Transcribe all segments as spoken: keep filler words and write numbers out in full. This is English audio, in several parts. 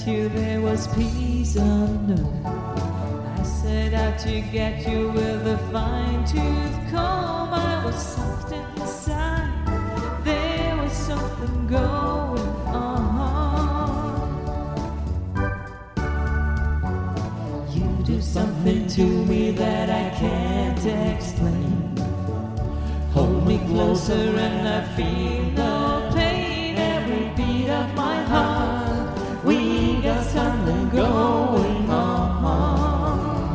you there was peace on earth. I set out to get you with a fine-tooth comb. I was soft inside, there was something going on. You do something to me that I can't explain. Hold me closer and I feel no pain. Every beat of my heart, we got something going on.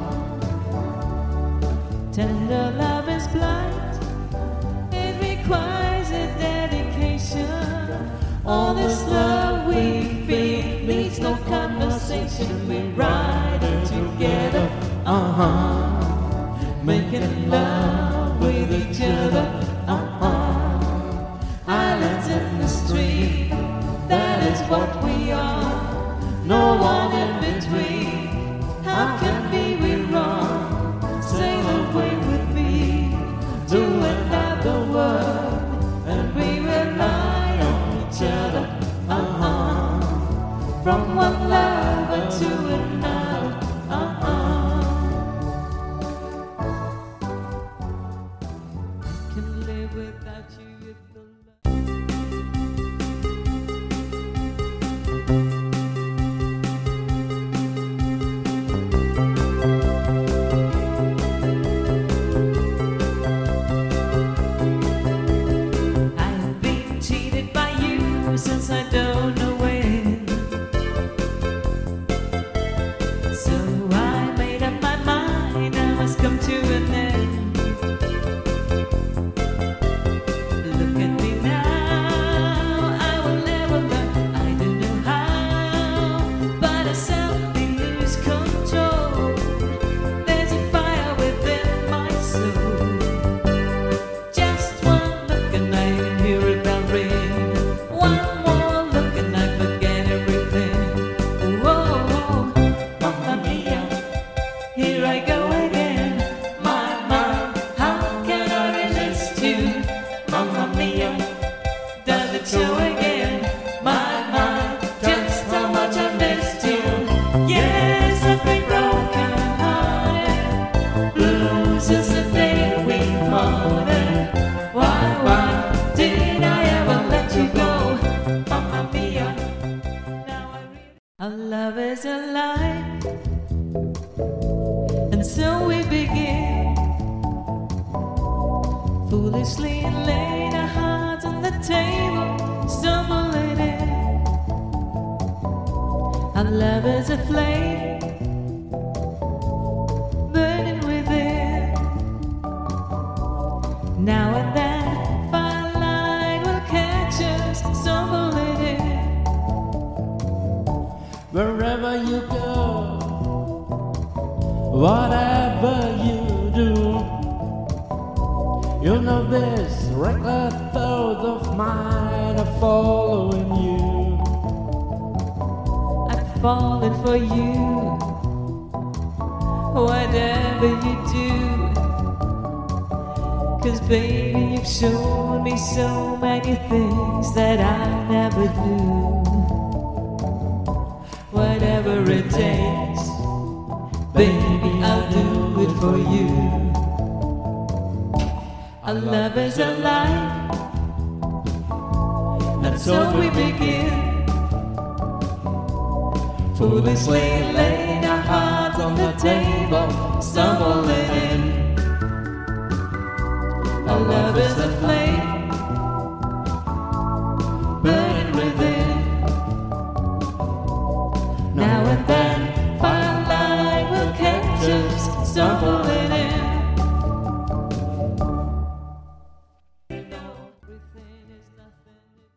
Tender love is blind, it requires a dedication. All this love we feel needs no conversation. We ride it together, uh-huh, making love with each other, uh-huh. Islands in the stream, that is what we are. No one in between. How can we be wrong? Sail away with me to another world, and we rely on each other, uh-huh. From one lover to another, uh-huh. Can live without you if the love. I've been cheated by you since I don't know when. So I made up my mind I must come to an end. Look at me now, I will never learn. I don't know how, but I suddenly lose control. There's a fire within my soul. Just one look and I can hear a bell ring. One more look and I forget everything. Whoa, mamma mia, here I go again. My, my, how can I resist you? Mamma mia, does it show again? My, my, just how much I missed you. Yes, I've been broken hearted, blue since the day we parted. Why, why did I ever let you go? Mamma mia, now I realize our love is a lie, and so we begin. Foolishly laid our hearts on the table, stumbling in. Our love is a flame, burning within. Now and then, firelight will catch us, stumbling in. Wherever you go, whatever you do, you know this reckless thought of mine are following you. I'm falling for you, whatever you do. 'Cause baby, you've shown me so many things that I never knew. Whatever it takes, baby, I'll do it for you. Our love is a lie, and so we begin. Foolishly laid our hearts on the table, stumbling in. Our love is a flame,